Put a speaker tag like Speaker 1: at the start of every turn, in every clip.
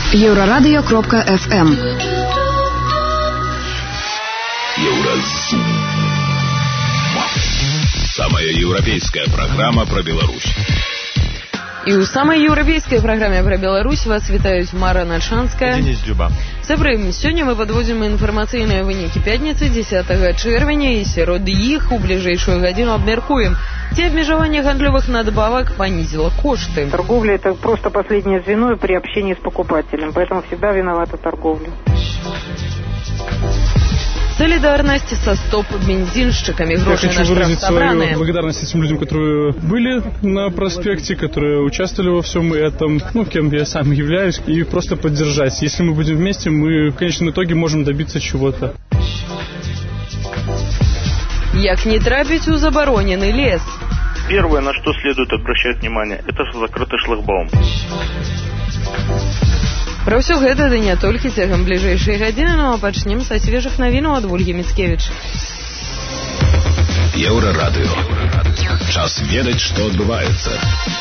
Speaker 1: Еврорадио.FM.
Speaker 2: Евразум. Самая европейская программа про Беларусь.
Speaker 3: І ў самай еўрапейскай праграме пра Беларусь вас вітаюць Мара Начанская.
Speaker 4: Денис Дзюба.
Speaker 3: Сябры, сёння мы падводзім інфармацыйныя вынікі пятніцы 10 чэрвеня і сярод іх у бліжэйшую гадзіну абмяркуем, ці абмежаванне гандлёвых надбавак панізіла кошты.
Speaker 5: Торговля – это просто последнее звено при общении с покупателем, поэтому всегда виновата торговля.
Speaker 3: Солидарность со стоп-бензинщиками. Гроши на штраф собранные.
Speaker 6: Я хочу выразить свою благодарность этим людям, которые были на проспекте, которые участвовали во всем этом, кем я сам являюсь, и просто поддержать. Если мы будем вместе, мы в конечном итоге можем добиться чего-то.
Speaker 3: Як не трапить у забороненный лес?
Speaker 7: Первое, на что следует обращать внимание, это закрытый шлагбаум.
Speaker 3: Пра ўсё гэта ды не толькі цягам бліжэйшай гадзіны, а пачнем са свежых навінаў ад Вольгі Міцкевіч.
Speaker 2: Еўрарадыё. Час ведаць, што адбываецца.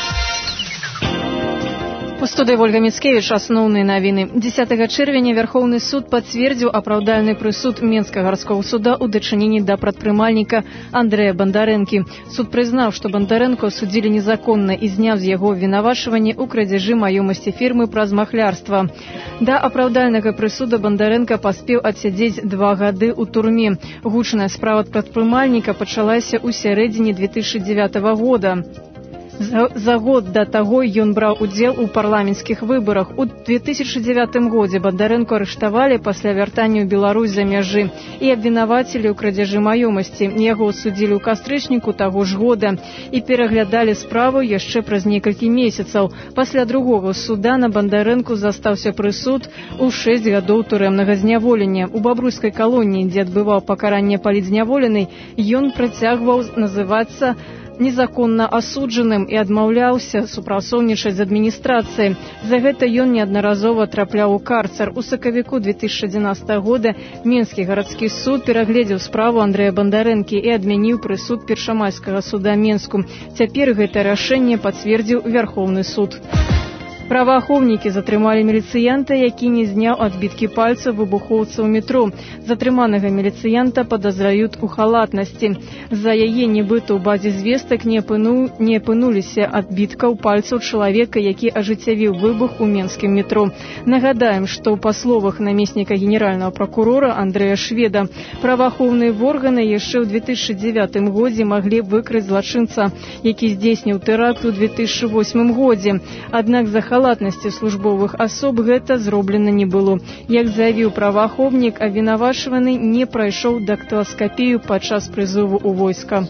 Speaker 8: У студыі Вольга Міцкевіч асноўныя навіны. 10 чэрвеня Верховны суд пацвердзіў апраўдальны прысуд Менскага гарадскога суда ў дачыненні да прадпрымальніка Андрэя Бандарэнкі. Суд прызнаў, што Бандарэнку судзілі незаконна і зняў з яго абвінавачванне ў крадзяжы маёмасці фірмы праз махлярства. Да апраўдальнага прысуда Бандарэнка паспеў адсядзець 2 гады ў турме. Гучная справа ад прадпрымальніка пачалася ў сярэдзіне 2009 года. За год да таго ён браў удзел у парламенцкіх выбарах. У 2009 годзе Бандарэнку арыштавалі пасля вяртання ў Беларусь за мяжы і абвінавацілі ў крадзяжы маёмасці. Яго судзілі ў кастрычніку таго ж года і пераглядалі справу яшчэ праз некалькі месяцаў. Пасля другога суда на Бандарэнку застаўся прысуд у 6 гадоў турэмнага зняволення. У бабруйскай калоніі, дзе адбываў пакаранне палітзняволенай, ён працягваў называцца незаконна асуджаным і адмаўляўся супрацоўнічаць з адміністрацыяй. За гэта ён неаднаразова трапляў у карцер. У сакавіку 2011 года Менскі гарадскі суд перагледзеў справу Андрэя Бандарэнкі і адмяніў прысуд першамайскага суда Менску. Цяпер гэта рашэнне пацвердзіў Верховны суд. Праваахоўнікі затрымалі міліцыянта, які не зняў адбіткі пальцаў выбухоўца ў метро. Затрыманага міліцыянта падазраюць у халатнасці. За яе нібыта ў базе звестак не апынуліся адбіткаў пальцаў чалавека, які ажыццявіў выбух у менскім метро. Нагадаем, што па словах намесніка генеральнага пракурора Андрэя Шведа, праваахоўныя органы яшчэ ў 2009 годзе маглі выкрыць злачынца, які здзейсніў тэракт у 2008 годзе. Аднак за халатнасці службовых асоб гэта зроблена не было. Як заявіў праваахоўнік, абвінавачваны не прайшоў дактыласкапію падчас прызову ў войска.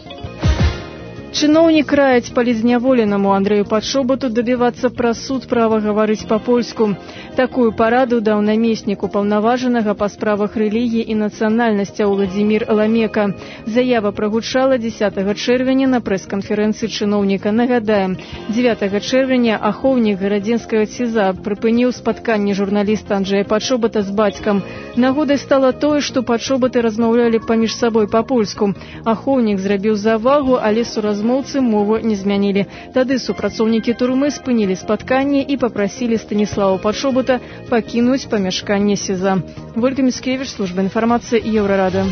Speaker 8: Чыноўнік раіць палітзняволенаму Андрэю Падшобату дабівацца праз суд права гаварыць па-польску. Такую параду даў намеснік упаўнаважанага па справах рэлігіі і нацыянальнасцяў Владзімір Ламека. Заява прагучала 10 чэрвеня на прэс-канферэнцыі чыноўніка. Нагадаем, 9 чэрвеня ахоўнік гарадзенскага ЦІЗа прыпыніў спатканне журналіста Анджэя Падшобата з бацькам. Нагодай стала тое, што Падшобаты размаўлялі паміж сабой па-польску. Ахоўнік зрабіў завагу, але суразмоўцы мову не змянілі. Тады супрацоўнікі турмы спынілі спатканне і папрасілі Станіслава Падшобата пакінуць памяшканне СІЗА. Вольга Міцкевіч, служба інфармацыі, Еўрарадыё.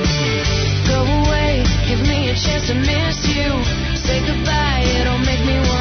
Speaker 9: To miss you, say goodbye, it'll make me want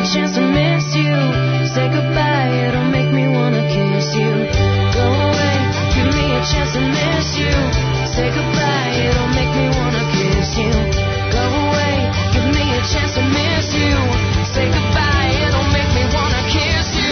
Speaker 1: chance to miss you. Say goodbye, it'll make me wanna kiss you. Go away, give me a chance to miss you. Say goodbye, it'll make me wanna kiss you. Go away, give me a chance to miss you. Say goodbye, it'll make me wanna kiss you.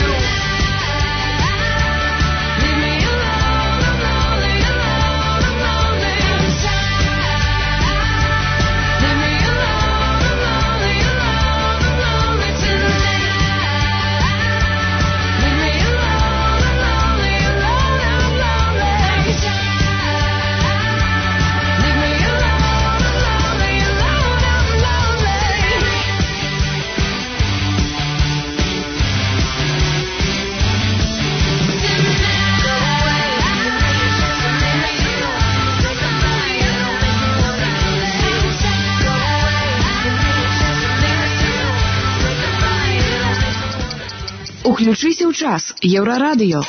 Speaker 1: Leave me alone, I'm lonely, alone, I'm lonely inside. Leave me alone, I'm lonely, alone, I'm lonely tonight. Leave me alone, I'm lonely, alone, I'm lonely inside. Leave me alone, I'm lonely, alone, I'm lonely.
Speaker 4: Уключыся ў час. Еўрарадыё.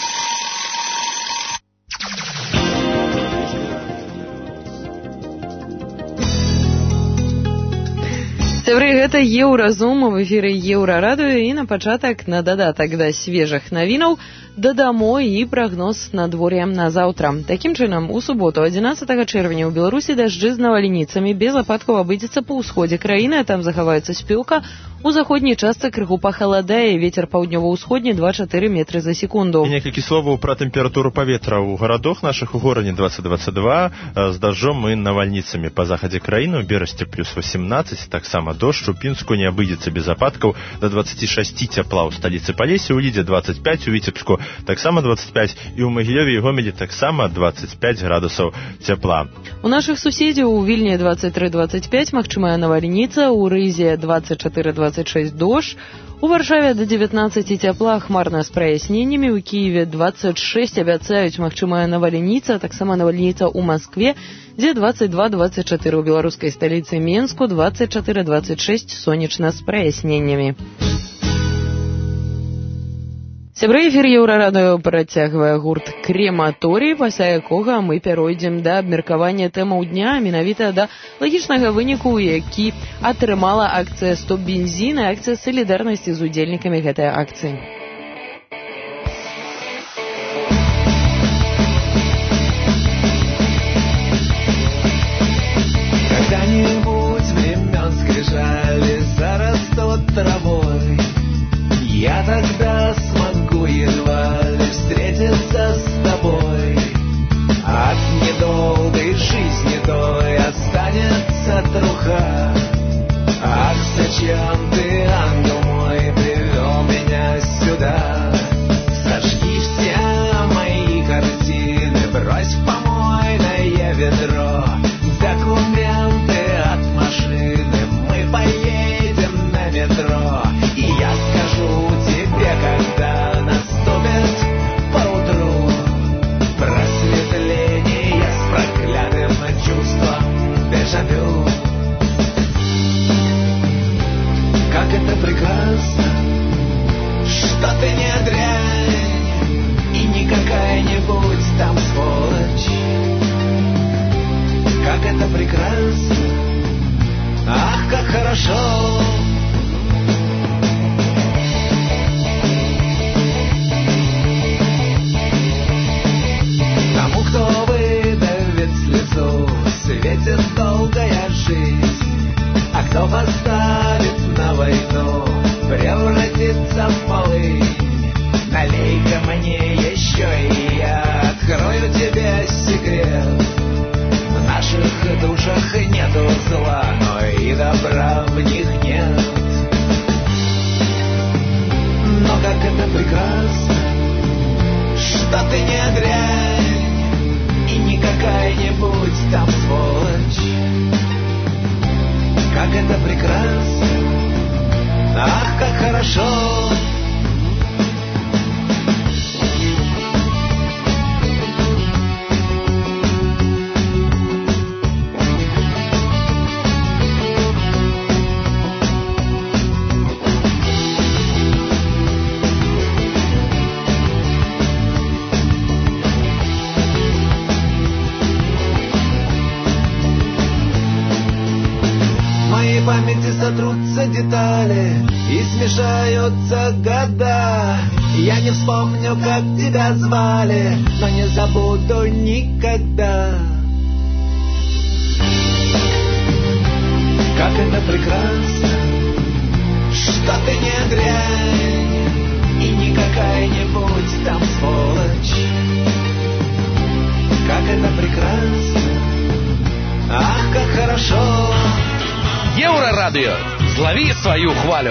Speaker 3: Сябры, гэта Еўразум, в эфіры Еўрарадыё, і на пачатак, на дадатак да свежых навінаў, дадамо і прагноз надвор'я на заўтра. Такім чынам, у суботу, 11 чэрвеня, ў Беларусі дажджы з навальніцамі, без ападкаў абыдзецца па ўсходзе краіны, а там захаваецца спёка. У заходняй частцы крыху пахаладае, вецер паўднёва-ўсходні 2-4 метры за секунду.
Speaker 9: І некалькі словаў пра тэмпературу паветра ў гарадах нашых. У горадзе 20-22, з дажджом і навальніцамі. Па захадзе краіны ў Берасці плюс 18, таксама дождж, у Пінску не абыдзецца без ападкаў, да 26 цяпла ў сталіцы Палесе, у Лідзе 25, у Віцебску таксама 25, і ў Магілёве і Гомелі таксама 25 градусаў цяпла.
Speaker 3: У нашых суседзяў у Вільні 23-25, магчымая навальніца, у Рызе 24-26 дождж, у Варшаве до 19 цяпла, хмарна з праясненнямі, у Киеве 26 абяцаюць магчымая навальніца, таксама навальніца ў Маскве, дзе 22-24, у беларускай сталіцы Менску 24-26, сонечна з праясненнямі. Сябры, эфір Еўрарадыё працягвае гурт «Крематорий», пасля якога мы пяройдзем да абмеркавання тэмаў дня, менавіта да лагічнага выніку, які атрымала акцыя «Стоп бензін» і акцыя салідарнасці з удзельнікамі гэтай акцыі.
Speaker 10: Когда-нибудь времен скрижали зарастут травой, я тогда смогу едва ли встретиться с тобой. От недолгой жизни той останется труха. Ах, зачем ты, ангел мой, привел меня сюда? Сожги все мои картины, брось в помойное ведро. Документы от машины, мы поедем на метро. И я скажу тебе, когда наступит поутру просветление с проклятым чувством дежавю. Как это прекрасно, что ты не дрянь и не какая-нибудь там сволочь. Как это прекрасно, ах, как хорошо. Тому, кто выдавит слезу, светит долгая жизнь, а кто поставит на войну, превратится в полынь. Налей-ка мне еще, и я открою тебе секрет. В наших душах нету зла, но и добра в них нет. Но как это прекрасно, что ты не дрянь и не какая-нибудь там сволочь. Как это прекрасно, ах, как хорошо. моей памяти сотрутся детали и смешаются года. Я не вспомню, как тебя звали, но не забуду никогда. Как это прекрасно, что ты не дрянь и не какая-нибудь там сволочь. Как это прекрасно, ах, как хорошо.
Speaker 11: Еўрарадыё, злаві сваю хвалю.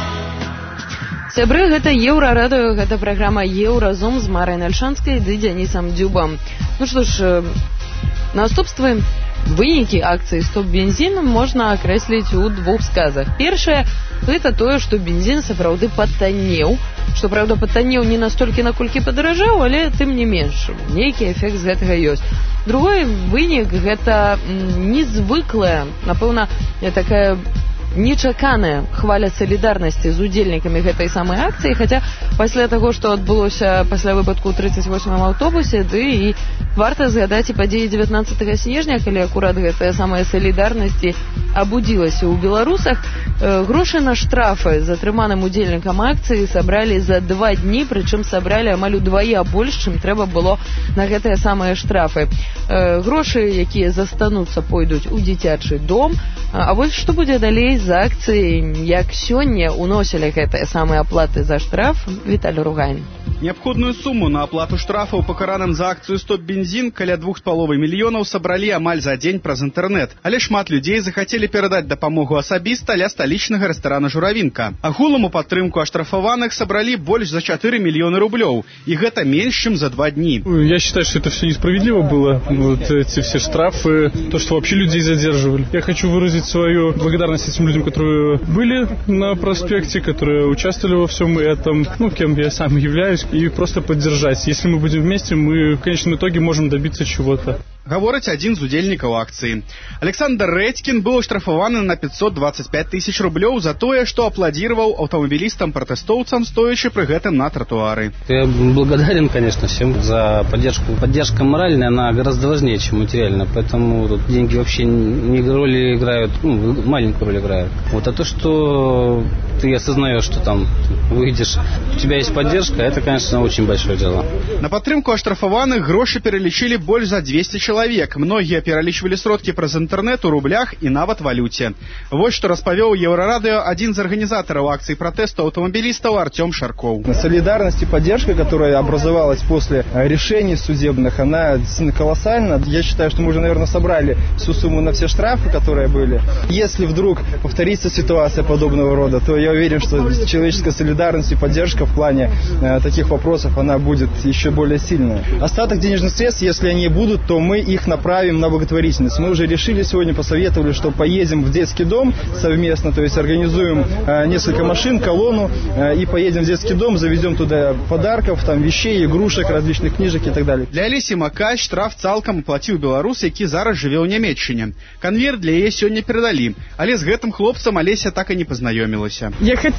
Speaker 3: Сябры, гэта Еўрарадыё, гэта праграма Еўразум з Марай Нальшанскай ды Дзянісам Дзюбам. Ну што ж, наступствы вынікі акцыі «Стоп-бензін» можна акрэсліць у двух сказах. Першае, гэта тое, што бензін сапраўды патаннеў. Што, правда, патаннеў не настолькі, наколькі падаражаў, але тым не менш, нейкі эфект з гэтага ёсць. Другой вынік – гэта незвыклая, напэўна, такая нечаканая хваля салідарнасці з удзельнікамі гэтай самай акцыі, хаця пасля таго, што адбылося пасля выпадку ў 38-м аўтобусе, ды і варта згадаць і падзеі 19 снежня, калі акурат гэтая самая салідарнасць абудзілася ў беларусах. Грошы на штрафы затрыманым удзельнікам акцыі сабралі за 2 дні, прычым сабралі амаль удвая больш, чым трэба было на гэтыя самыя штрафы. Грошы, якія застануцца, пойдуць у дзіцячы дом. А вось што будзе далей за акцыі, як сёння уносілі гэтыя самыя аплаты за штраф, Віталій Ругайн.
Speaker 12: Неабходную суму на аплату штрафаў пакараным за акцыю «Стоп-бензін» каля 2,5 мільёнаў сабралі амаль за дзень праз інтэрнэт. Але шмат людзей захацелі перадаць дапамогу асабіста ля сталічнага рэстарана «Журавінка». Агулам у падтрымку аштрафаваных сабралі больш за 4 мільёны рублёў. И гэта меньше, чем за 2 дни.
Speaker 6: Я считаю, что это все несправедливо было. Вот эти все штрафы, то, что вообще людей задерживали. Я хочу выразить свою благодарность этим людям, которые были на проспекте, которые участвовали во всем этом, кем я сам являюсь, и просто поддержать. Если мы будем вместе, мы в конечном итоге можем добиться чего-то.
Speaker 12: Гаворыць адзін з удзельнікаў акцыі. Александр Рэдькін быў аштрафаваны на 525 тысяч рублёў за тое, што апладзіраваў аўтамабілістам-пратэстоўцам, стоячы пры гэтым на тротуары.
Speaker 13: Я благодарен, конечно, всем за поддержку. Поддержка моральная, она гораздо важнее, чем материальная, поэтому тут деньги вообще не роли играют, маленькую роль играют. Вот, а то, что ты осознаешь, что там выйдешь, у тебя есть поддержка, это, конечно, очень большое дело.
Speaker 12: На падтрымку аштрафаваных грошы пералічылі больш за 200 человек. Многие пералічвалі сродкі праз інтэрнэт у рублях и нават валюте. Вот что распавёў Еврорадио один из организаторов акции протеста автомобилистов Артем Шарков.
Speaker 14: Солидарность и поддержка, которая образовалась после решений судебных, она действительно колоссальна. Я считаю, что мы уже, наверное, собрали всю сумму на все штрафы, которые были. Если вдруг повторится ситуация подобного рода, то я уверен, что человеческая солидарность и поддержка в плане таких вопросов, она будет еще более сильная. Остаток денежных средств, если они будут, то мы их направим на благотворительность. Мы уже решили сегодня, посоветовали, что поедем в детский дом совместно, то есть организуем несколько машин, колонну и поедем в детский дом, завезем туда подарков, там вещей, игрушек, различных книжек и так далее.
Speaker 12: Для Алесі Макай штраф цалкам аплаціў беларус, які зараз жыве ў Нямецчыне. Конверт для яе сёння перадалі, але з гэтым хлопцам Олеся так и не познакомилась.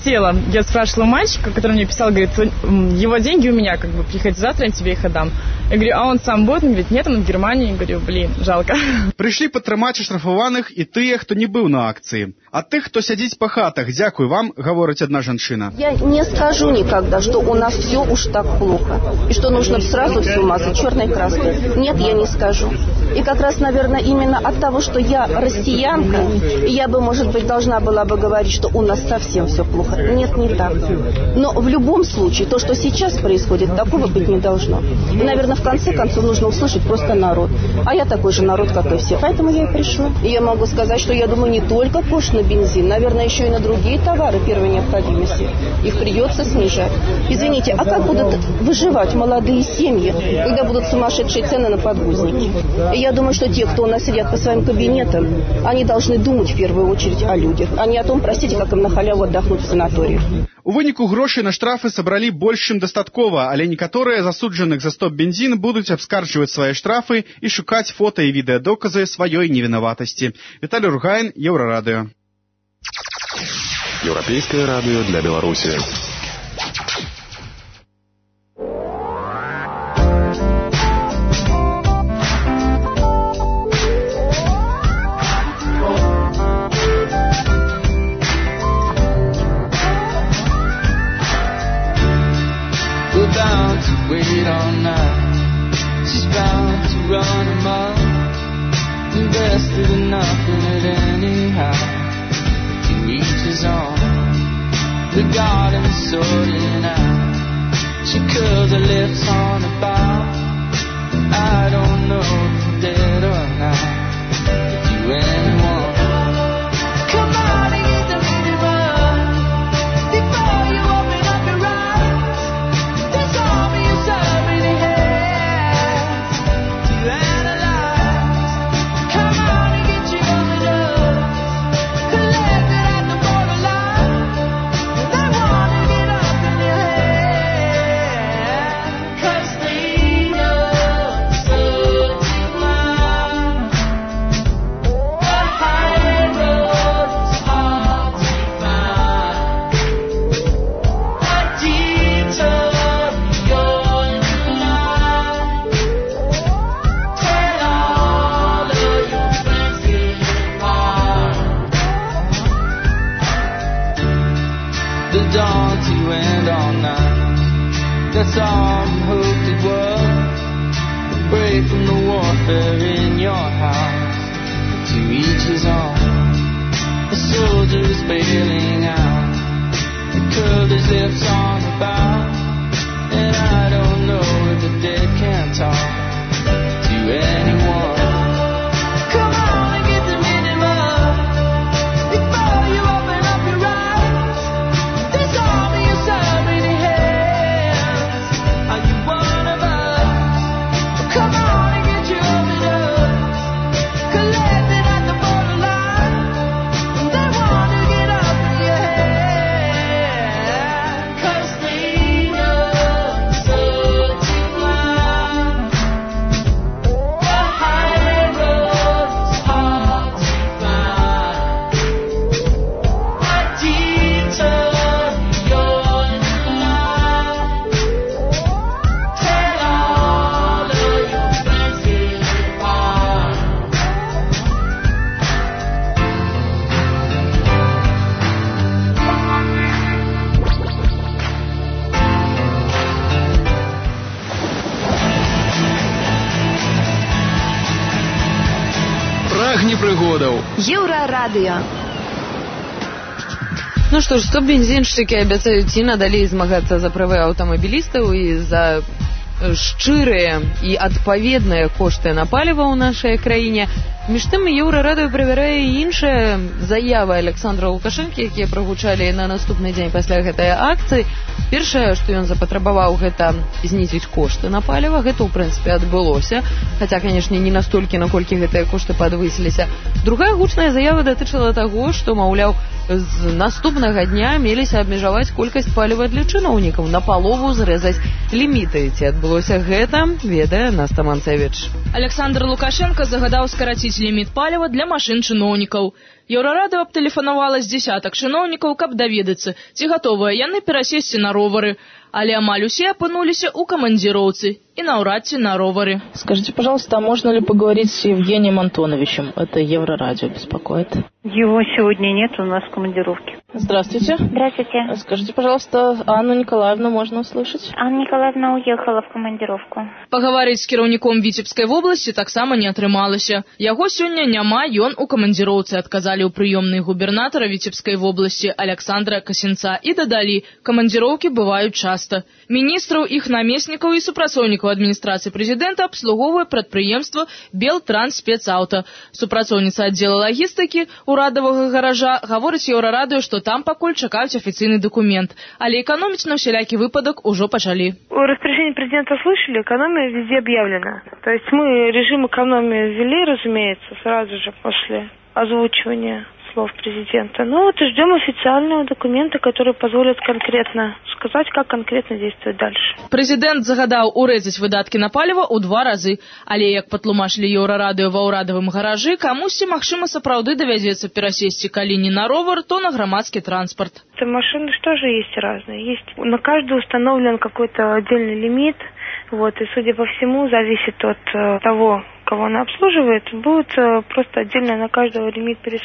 Speaker 15: Я спрашивала мальчика, который мне писал, говорит, его деньги у меня, приходи завтра, я тебе их отдам. Я говорю, а он сам будет? Он говорит, нет, он в Германии. Я говорю, жалко.
Speaker 12: Прыйшлі падтрымаць аштрафаваных і тыя, хто не быў на акцыі. А тых, хто сядзіць па хатах, дзякуй вам, гаворыць одна жанчына.
Speaker 16: Я не скажу никогда, что у нас все уж так плохо. И что нужно сразу все мазать черной краской. Нет, я не скажу. И как раз, наверное, именно от того, что я россиянка, я бы, может быть, должна была бы говорить, что у нас совсем все плохо. Нет, не так. Но в любом случае, то, что сейчас происходит, такого быть не должно. И, наверное, в конце концов нужно услышать просто народ. А я такой же народ, как и все. Поэтому я и пришла. И я могу сказать, что я думаю не только пошлый бензин, наверное, еще и на другие товары первой необходимости. Их придется снижать. Извините, а как будут выживать молодые семьи, когда будут сумасшедшие цены на подгузники? И я думаю, что те, кто у нас сидят по своим кабинетам, они должны думать в первую очередь о людях, а не о том, простите, как им на халяву отдохнуть в санатории.
Speaker 12: У выніку грошай на штрафы сабралі больш, чым дастаткова, але некаторыя засуджаных за стоп-бензін будуць абскарджваць свае штрафы і шукаць фота і відэадоказы сваёй невінаватасці. Віталій Ругайн, Еўрарадыё.
Speaker 2: Еўрапейскае радыё для Беларусі.
Speaker 10: sorting out. She curls her lips on the bar. I don't know if I'm dead or not. If you anyone, come on and get the minimum before you open up your eyes. There's all me and so many hands to analyze. Come on and get your overdose collected at the borderline. They wanna get up in your head 'cause they know so deep down the high road is hard to find. A detour beyond your line. Tell all of your friends goodbye. The dawn to end all night. That's all I'm hoped it was. Break from the warfare in your house. To each his own. The soldier is bailing out. He curled his lips on the bow. And I don't know if the dead can talk to anyone. Come on and get the minimum before you open up your eyes. There's only so many hands. Are you one of us? Come on and get your overdose collected at the borderline. They wanna get up in your head 'cause they know so deep down the high road is hard to find. A detour beyond your line. Tell all of your friends goodbye.
Speaker 11: Прагні пригодаў.
Speaker 4: Еўрарадыё.
Speaker 3: Ну што ж, стоп-бензіншчыкі абяцаюць і надалей змагацца за правы аўтамабілістаў і за шчырыя і адпаведныя кошты на паліва ў нашай краіне. Між тым, Еўрарадыё правярае і іншыя заявы Александра Лукашэнкі, якія прагучалі на наступны дзень пасля гэтай акцыі. Першае, што ён запатрабаваў, гэта знізіць кошты на паліва. Гэта, ў прынцыпе, адбылося. Хаця, канешне, не настолькі, наколькі гэтыя кошты падвысіліся. Другая гучная заява датычыла таго, што, маўляў, з наступнага дня меліся абмежаваць колькасць паліва для чыноўнікаў, напалову зрэзаць ліміты. Ці адбылося гэта, ведае Наста Манцевіч.
Speaker 17: Александр Лукашенко загадаў скараціць ліміт паліва для машын чыноўнікаў. Еўрарадыё абтэлефанавала з дзесятак чыноўнікаў, каб даведацца, ці гатовыя яны перасесці на ровары. Але амаль усе апынуліся ў камандзіроўцы и наўрад ці на ровары.
Speaker 18: Скажите, пожалуйста, а можно ли поговорить с Евгением Антоновичем? Это Еврорадио беспокоит.
Speaker 5: Его сегодня нет, у нас в командировке.
Speaker 18: Здравствуйте.
Speaker 19: Здравствуйте.
Speaker 18: Скажите, пожалуйста, Анну Николаевну можно услышать?
Speaker 19: Анна Николаевна уехала в командировку.
Speaker 17: Пагаварыць з кіраўніком Віцебскай вобласці таксама не атрымалася. Яго сёння няма, ён у камандзіроўцы, адказалі ў прыёмнай губернатара Віцебскай вобласці Александра Касінца і дадалі, камандзіроўкі бываюць часта. Міністраў, іх намеснікаў і супрацоўнікаў адміністрацыі прэзідэнта абслугоўвае прадпрыемства Белтрансспецаўта. Супрацоўніца аддзела лагістыкі урадавага гаража гаворыць Еўрарадыё, што там пакуль чакаюць афіцыйны документ, але экономить на вселякі выпадок уже пачалі.
Speaker 20: Распоряжение президента слышали, экономия везде объявлена. То есть мы режим экономии ввели, разумеется, сразу же после озвучивания слов президента. Ну вот и ждем официального документа, который позволит конкретно сказать, как конкретно действовать дальше.
Speaker 17: Президент загадаў урэзаць выдаткі на паліва ў 2 разы, але, як патлумачылі Еўрарадыё ва ўрадавым гаражы, камусьці, магчыма, сапраўды давядзецца перасесці, калі не на ровар, то на грамадскі транспорт.
Speaker 20: Машины тоже есть разные. Есть на каждую установлен какой-то отдельный лимит. Вот, и, судя по всему, зависит от того, кого она обслуживает, будет просто отдельно на каждого лимит пересмотрен.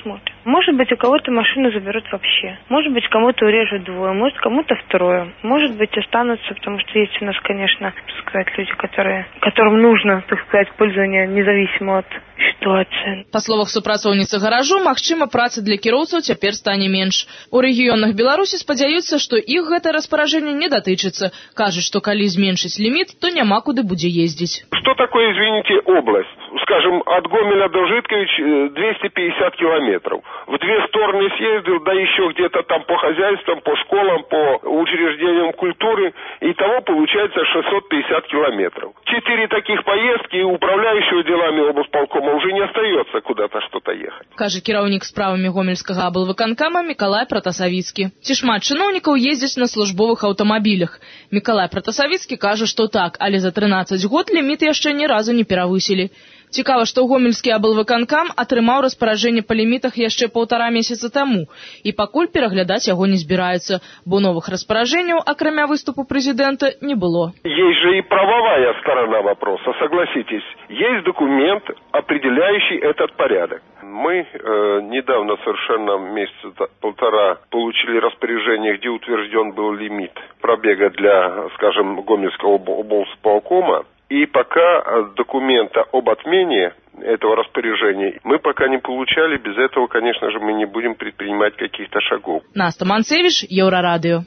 Speaker 20: Может быть, у кого-то машину заберут вообще. Может быть, кому-то урежут двое, может, кому-то втрое. Может быть, останутся, потому что есть у нас, конечно, так сказать, люди, которым нужно, так сказать, пользование независимо от ситуации.
Speaker 17: Па словах супрацоўніцы гаражу, магчыма, працы для кіроўцаў цяпер стане менш. У рэгіёнах Беларусі спадзяюцца, што іх гэта распараджэнне не датычыцца. Кажуць, што калі зменшыць ліміт, то няма куды будзе ездзіць.
Speaker 21: Что такое, извините, область? Скажем, от Гомеля до Житкович 250 километров. В две стороны съездил, да еще где-то там по хозяйствам, по школам, по учреждениям культуры. Итого получается 650 километров. 4 таких поездки, и управляющего делами облсполкома уже не остается куда-то что-то ехать.
Speaker 17: Кажа кіраўнік справамі гомельскага аблвыканкама Мікалай Пратасавіцкі. Ці шмат чыноўнікаў ездзяць на службовых аўтамабілях. Мікалай Пратасавіцкі кажа, што так, але за 13 год ліміт яшчэ ні разу не перавысілі. Цікава, што гомельскі аблвыканкам атрымаў распараджэнне па лімітах яшчэ 1,5 месяца таму, і пакуль пераглядаць яго не збіраюцца, бо новых распараджэнняў, акрамя выступу прэзідэнта, не было.
Speaker 21: Есть же и правовая сторона вопроса, согласитесь. Есть документ, определяющий этот порядок. Мы недавно, совершенно месяца полтора, получили распоряжение, где утвержден был лимит пробега для, скажем, Гомельского облсполкома. И пока документа об отмене этого распоряжения мы пока не получали, без этого, конечно же, мы не будем предпринимать каких-то шагов.
Speaker 17: Наста Манцевич, Еврорадио.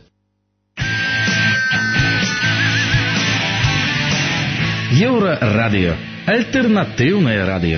Speaker 11: Еврорадио. Альтернативное радио.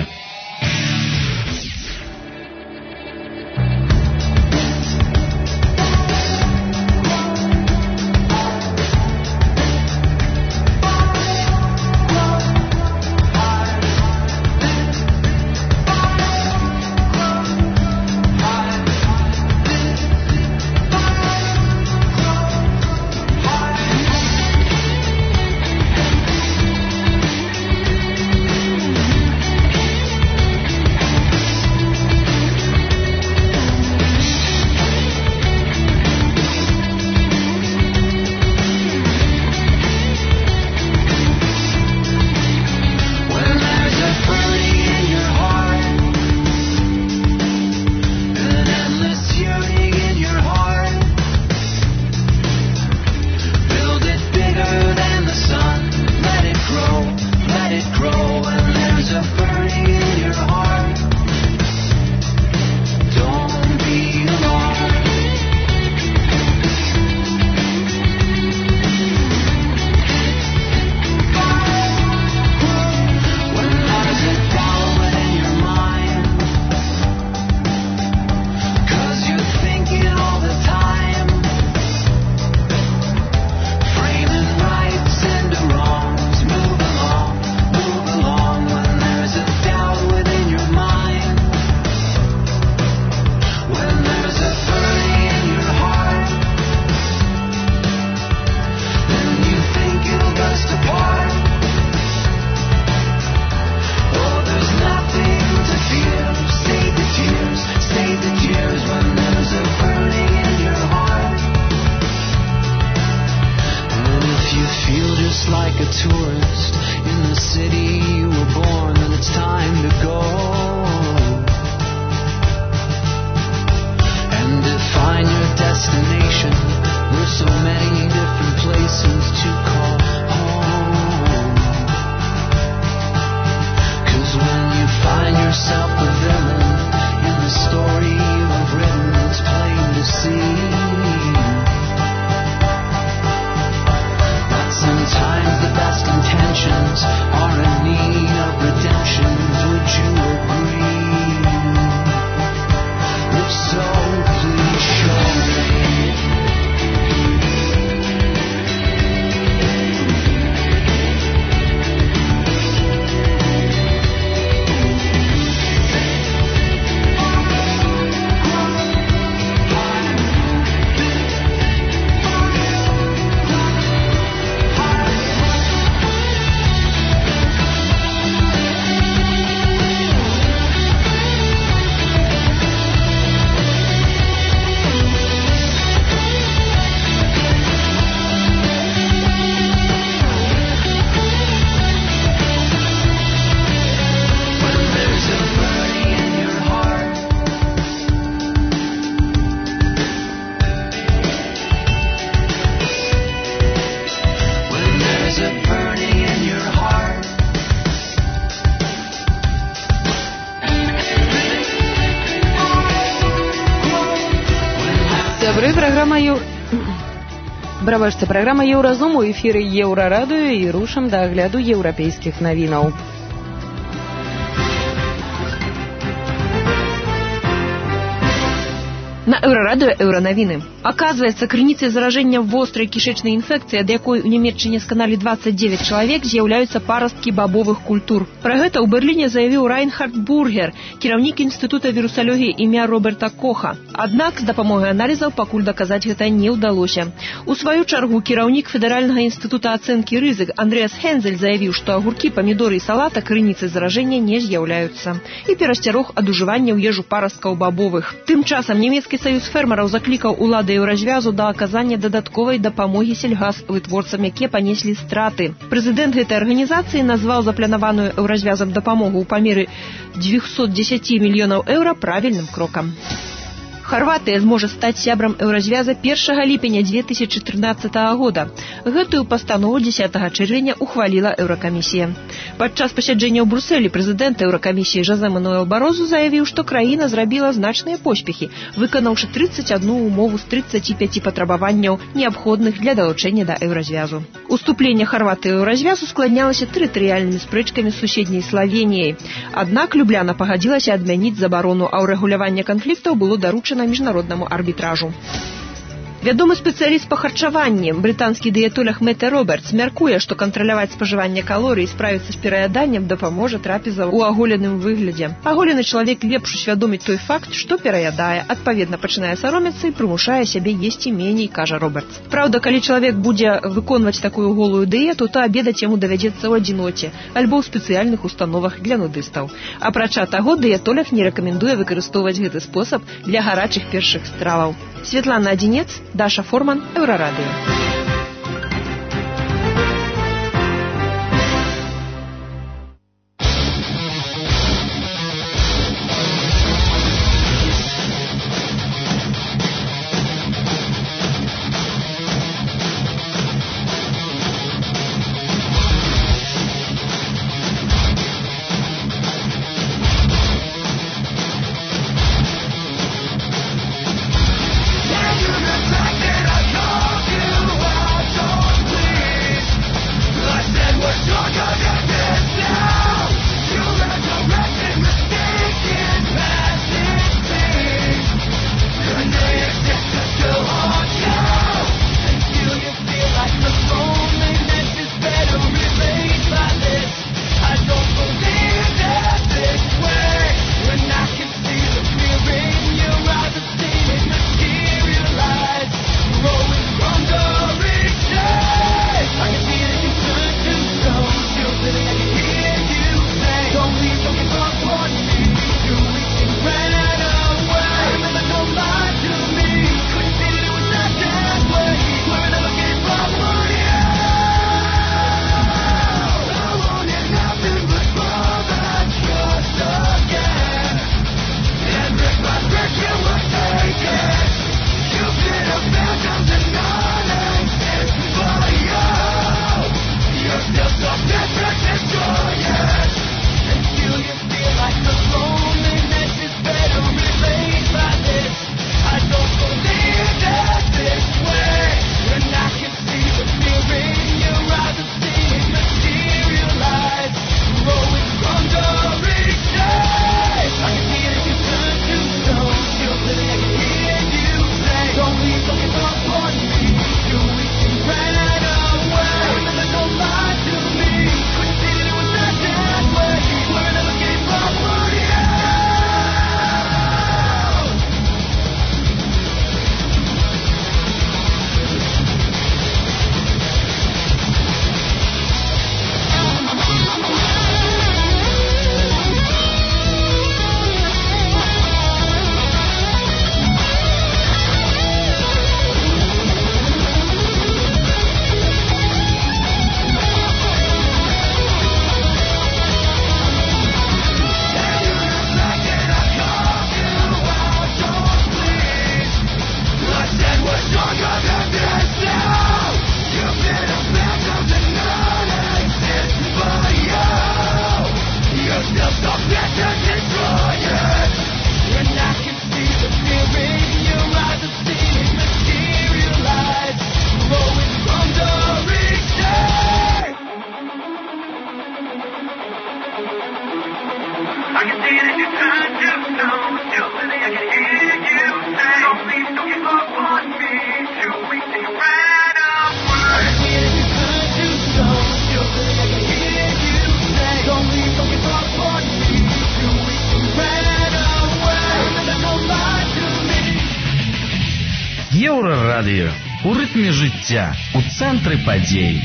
Speaker 3: Добрый, праграма Еўразум у эфіры Еўрарадыё і рушым да агляду еўрапейскіх навінаў.
Speaker 7: На Еврорадио Евроновины. Оказывается, крыницей заражения в острой кишечной инфекции, ад якой у Нямецчыне сканалі 29 человек, з'яўляюцца парасткі бабовых культур. Про гэта ў Берліне заявіў Райнхард Бургер, кіраўнік інстытута вірусалогіі імя Роберта Коха. Аднак з дапамогай аналізаў пакуль даказаць гэта не ўдалося. У сваю чаргу кіраўнік федэральнага інстытута ацэнкі рызык Андреас Хензель заявіў, што агуркі, памідоры і салата крыніцай зараження не з'яўляюцца. І перасцярог ад ужывання ў ежу парасткаў бабовых. Тым часам нямецкі Саюз фермераў заклікаў улады Еўразвязу да аказання дадатковай дапамогі сельгасвытворцам, якія панеслі страты. Прэзідэнт гэтай арганізацыі назваў запланаваную Еўразвязам дапамогу ў памеры 210 мільёнаў еўра правільным крокам. Хорватия зможа стаць сябрам Еўразвяза 1 ліпеня 2013 года. Гэтую пастанову 10 чэрвеня ухваліла Еўракамісія. Падчас пасяджэння ў Брусэлі прэзідэнт Еўракамісіі Жозе Мануэл Барозу заявіў, што краіна зрабіла значныя поспехі, выканаўшы 31 умову з 35 патрабаванняў, неабходных для далучэння да Еўразвязу. Уступленне Хорватыі ў Еўразвяз ускладнялася тэрытарыяльнымі спрэчкамі з суседняй Славеніяй. Аднак Любляна пагадзілася адмяніць забарону, а ўрэгуляванне канфліктаў было даручана міжнароднаму арбітражу. Вядомы спецыяліст па харчаванні, брытанскі дыетолог Мэтт Робертс, мяркуе, што кантраляваць спажыванне калорый і справіцца з пераяданнем дапаможа трапеза ў аголеным выглядзе. Аголены чалавек лепш усвядоміць той факт, што пераядае, адпаведна пачынае саромецца і прымушае сябе есці меней, кажа Робертс. Праўда, калі чалавек будзе выконваць такую голую дыету, то абедаць яму давядзецца ў адзіноце альбо ў спецыяльных установах для нудыстаў. Апрача таго, дыетолог не рэкамендуе выкарыстоўваць гэты спосаб для гарачых першых страваў. Светлана Одинец, Даша Форман, Еврорадио.
Speaker 10: I told you
Speaker 11: Еўрарадыё. У рытме жыцця, у цэнтры падзей.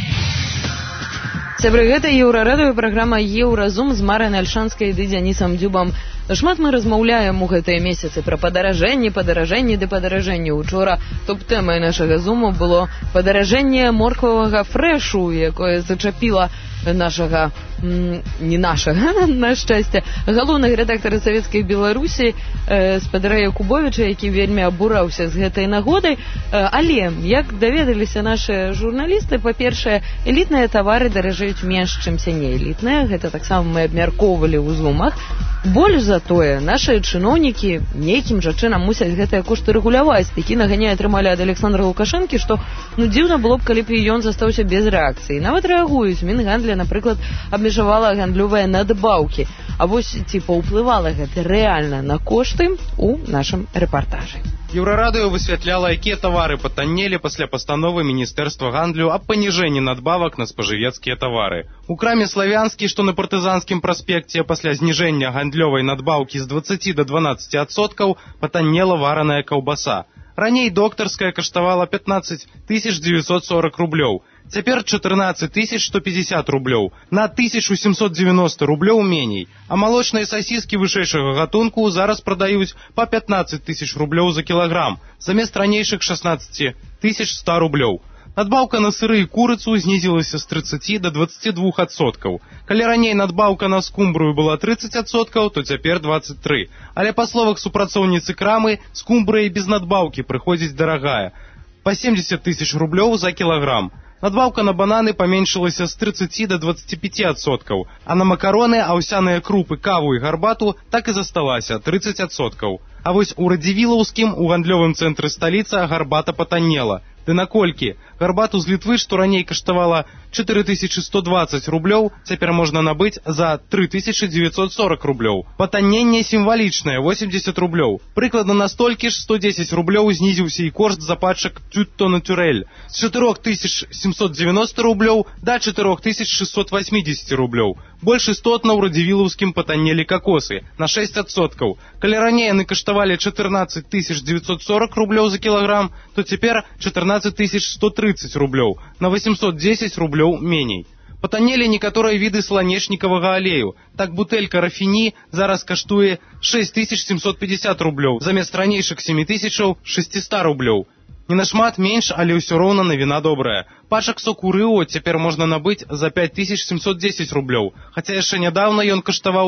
Speaker 3: Сябры, гэта Еўрарадыё, праграма Еўразум з Марай Альшанскай ды Дзянісам Дзюбам. Шмат мы размаўляем у гэтыя месяцы пра падаражэнне ды падаражэнне. Учора топ-тэмай нашага зуму было падаражэнне морквавага фрэшу, якое зачапіла нашага, не нашага, на шчасце, галоўнага рэдактара Савецкай Беларусі спадара Якубовіча, які вельмі абураўся з гэтай нагодай. Але, як даведаліся нашыя журналісты, па-першае, элітныя тавары даражэюць менш, чымся неэлітныя. Гэта таксама мы абмяркоўвалі ў зумах. Больш за тое, нашыя чыноўнікі нейкім жа чынам мусяць гэтыя кошты рэгуляваць. Такі наганяй атрымалі ад Александра Лукашэнкі, што дзіўна было б, калі б ён застаўся без рэакцыі. Нават рэагуюць. Мінгандля, напрыклад, абмежавала гандлёвыя надбаўкі. А вось ці паўплывала гэта рэальна на кошты у нашым рэпартажы.
Speaker 8: Еўрарадыё высвятляла, якія тавары патаннелі пасля пастановы Міністэрства гандлю аб паніжэнні надбавак на спажывецкія тавары. У краме «Славянскі», што на Партызанскім праспекце, пасля зніжэння гандлёвай надбаўкі з 20 до 12%, патаннела вараная каўбаса. Раней доктарская каштавала 15 940 рублёў. Цяпер 14 150 рублёў, на 1790 рублёў меней. А малочныя сасіскі вышэйшага гатунку зараз прадаюць па 15 000 рублёў за кілаграм, замест ранейшых 16 100 рублёў. Надбаўка на сыры і курыцу знізілася з 30 до 22%. Калі раней надбаўка на скумбрую была 30%, то цяпер 23%. Але па словах супрацоўніцы крамы, скумбрыя без надбаўкі прыходзіць дарагая. Па 70 000 рублёў за кілаграм. Надбаўка на бананы паменшылася з 30 до 25%, а на макароны, аўсяныя крупы, каву і гарбату так і засталася 30%. А вось у Радзівілаўскім, у гандлёвым цэнтры сталіцы, гарбата патаннела. Ды наколькі? Гарбату з Літвы, што раней каштавала 4120 рублёў, цяпер можна набыць за 3940 рублёў. Патанненне сімвалічнае, 80 рублёў. Прыкладна настолькі ж 110 рублёў знізіўся і кошт запачак Тютто Натюрэль з 4790 рублёў до 4680 рублёў. Больш істотна ў Радзівілаўскім патаннелі какосы на 6%. Калі раней яны каштавалі 14 940 рублёў за кілаграм, то цяпер 14 130 рублёў, на 810 рублёў меней. Патаннелі некаторыя віды сланечнікавага алею. Так бутэлька рафіні зараз каштуе 6750 рублёў, замест ранейшых 7600 рублёў. Не нашмат менш, але ўсё роўна навіна добрая. Пачак соку Рыо цяпер можна набыць за 5710 рублёў, хаця яшчэ нядаўна ён каштаваў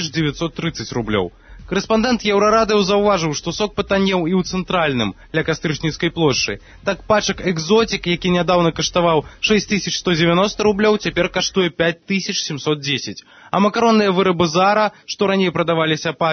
Speaker 8: 5930 рублёў. Корэспандэнт Еўрарадыё заўважыў, што сок патаннеў і ў цэнтральным ля Кастрычніцкай плошчы. Так пачак экзотик, які нядаўна каштаваў 6190 рублёў, цяпер каштуе 5710. А макаронныя вырабы Зара, што раней прадаваліся па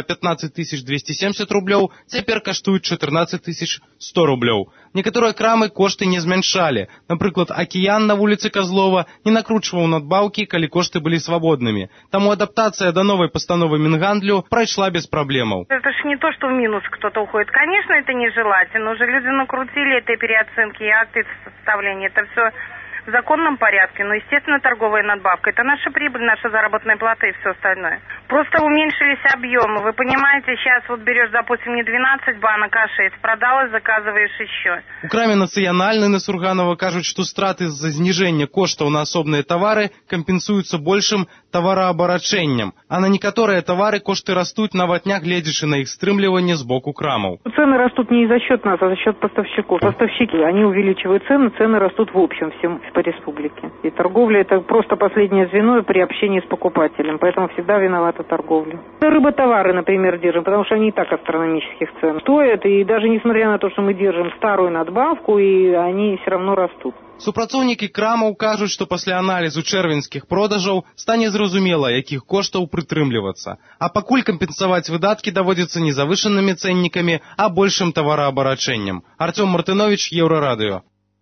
Speaker 8: 15270 рублёў, цяпер каштуюць 14100 рублёў. Некаторыя крамы кошты не змяншалі. Напрыклад, Акіян на вуліцы Казлова не накручваў надбаўкі, калі кошты былі свабоднымі. Таму адаптацыя да новай пастановы Мінгандлю прайшла без проблемаў.
Speaker 5: Это ж не то, что в минус кто-то уходит. Конечно, это нежелательно. Уже люди накрутили этой переоценки и акты составления. Это все в законном порядке. Но, естественно, торговая надбавка. Это наша прибыль, наша заработная плата и все остальное. Просто уменьшились объемы. Вы понимаете, сейчас вот берешь, допустим, не 12 банок, а 6. Продалось, заказываешь еще.
Speaker 8: У краме «Нацыянальны» на Сурганова кажуць, што страты з-за зніжэння коштаў на асобныя тавары кампенсуюцца большым тавараабарачэннем. А на некаторыя тавары кошты растуць, нават нягледзячы на іх стрымліванне з боку крамаў.
Speaker 5: Цены растут не за счет нас, а за счет поставщиков. Поставщики, они увеличивают цены, цены растут в общем всем по республике. И торговля это просто последнее звено при общении с покупателем, поэтому всегда виновата торговля. Рыботовары, например, держим, потому что они и так астрономических цен стоят, и даже несмотря на то, что мы держим старую надбавку, и они все равно растут.
Speaker 8: Супрацоўнікі крамаў кажуць, што пасля аналізу чэрвеньскіх продажаў стане зразумела, якіх коштаў прытрымлівацца. А пакуль кампенсаваць выдаткі даводзіцца не завышанымі цэннікамі, а большым тавараабарачэннем. Артём Мартынович, Еўрарадыё.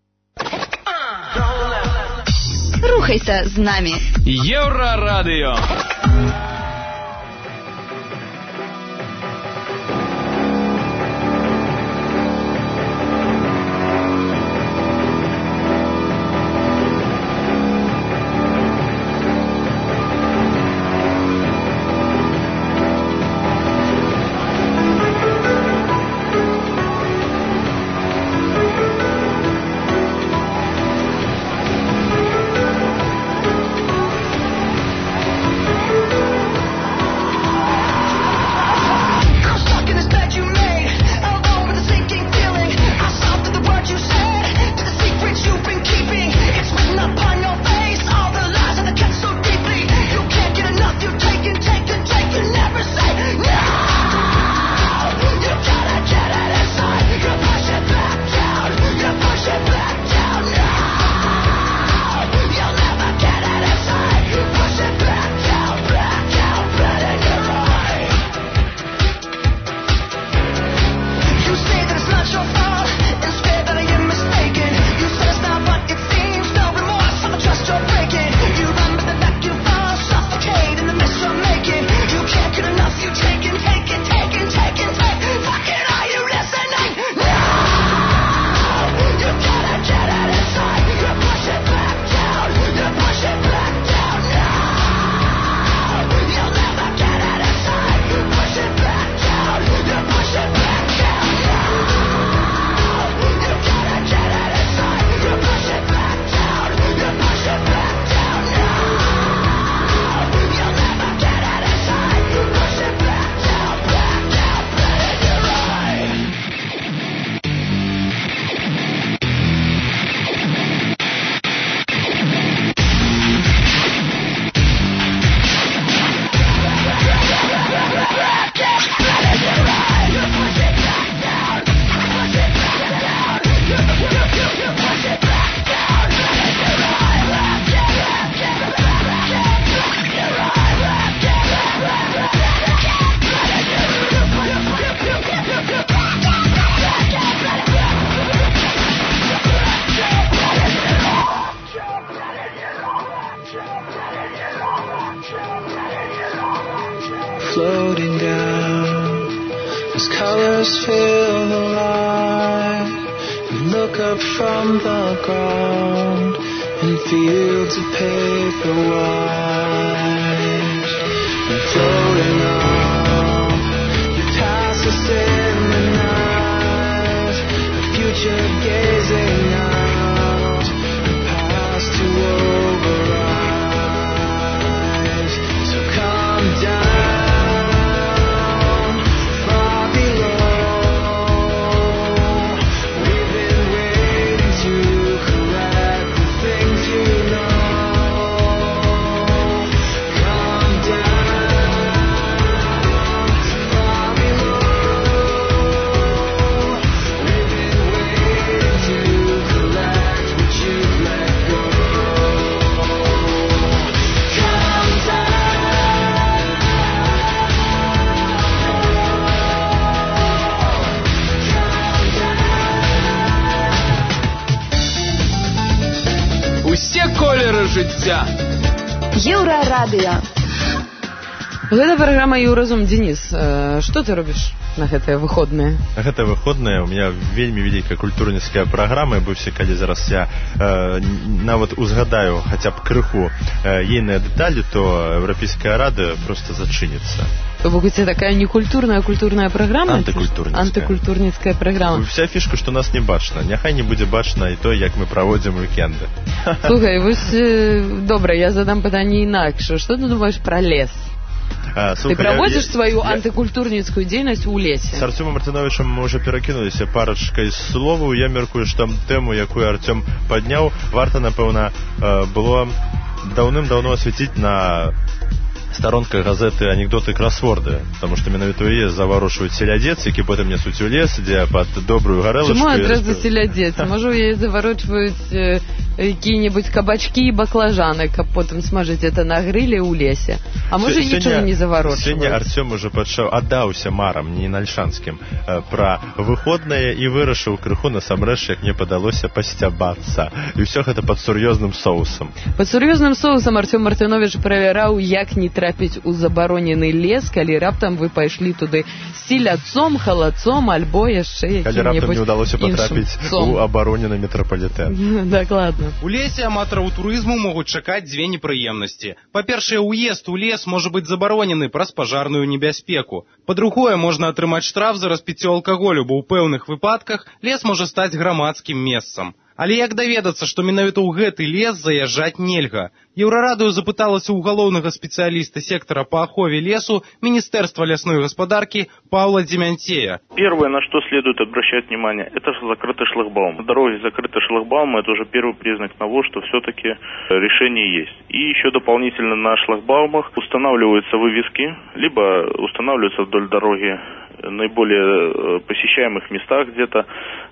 Speaker 4: Рухайся з намі.
Speaker 11: Еўрарадыё.
Speaker 10: alive. Look up from the ground and fields of paper white and floating up. You pass us in the night, the future gazing out, the past to override. So come down, far below. We've been waiting to collect the things you know. Come down, far below. We've been waiting to collect what you've let go. Come
Speaker 1: Усе колеры жыцця.
Speaker 4: Еўрарадыё.
Speaker 3: Гэта праграма «Еўразум». Денис, што ты робіш на гэтыя выходныя?
Speaker 9: На гэтыя выходныя у меня вельмі вялікая культурніцкая праграма, быўся, калі зараз я нават узгадаю хаця б крыху ейныя дэталі, то Еўрапейская рада просто зачыніцца.
Speaker 3: То бок у тебя такая некультурная, культурная программа? Антыкультурніцкая программа.
Speaker 9: Вся фішка, што нас не бачна. Няхай не будзе бачна і то, як мы праводзім уікенды.
Speaker 3: Слухай, вось, добра, я задам пытанне інакш. Што ты думаеш пра лес? Ты праводзіш сваю антыкультурніцкую дзейнасць у лесе?
Speaker 9: С Артёмом Мартыновичем мы уже перакінуліся парачкай словаў. Я меркую, што тэму, якую Артём падняў, варта, напэўна, было даўным-даўно асвяціць на старонках газеты «Анекдоты красворды», потому что менавіта яе заварочваюць селядзец, які потым нясуць у лес, дзе пад добрую гарэлачку.
Speaker 3: Чаму адразу селядзец? Можа, яе заварочваюць какие-нибудь кабачки и баклажаны, каб потым смажыць это на гриле ў лесе. А можа, нічога не заварочваюць.
Speaker 9: Сёння Артём уже аддаўся марам ненальшанскім пра выходнае і вырашыў крыху насамрэч, як мне падалося, пасцябацца. І ўсё гэта пад сур'ёзным соусам.
Speaker 3: Пад сур'ёзным соусам Артём Мартынович правяраў, як не трапіць у забаронены лес, калі раптам вы пайшлі туды селядцом, халадцом, альбо яшчэ якім-небудзь
Speaker 9: калі раптам не ўдалося патрапіць у абаронены метрапалітэн.
Speaker 3: Дакладна.
Speaker 8: У лесе аматараў турызму могуць чакаць дзве непрыемнасці. Па-першае, уезд у лес можа быць забаронены праз пажарную небяспеку. Па-другое, можна атрымаць штраф за распіццё алкаголю, бо ў пэўных выпадках лес можа стаць грамадскім месцам. Але як даведацца, што менавіта ў гэты лес заязджаць нельга? Еўрарадыё запыталася ў галоўнага спецыяліста сектара па ахове лесу Министерства лесной господарки Павла Демянтея.
Speaker 22: Первое, на что следует обращать внимание, это закрытый шлагбаум. На дороге закрытый шлагбаум, это уже первый признак того, что все-таки решение есть. И еще дополнительно на шлагбаумах устанавливаются вывески, либо устанавливаются вдоль дороги наиболее посещаемых местах, где-то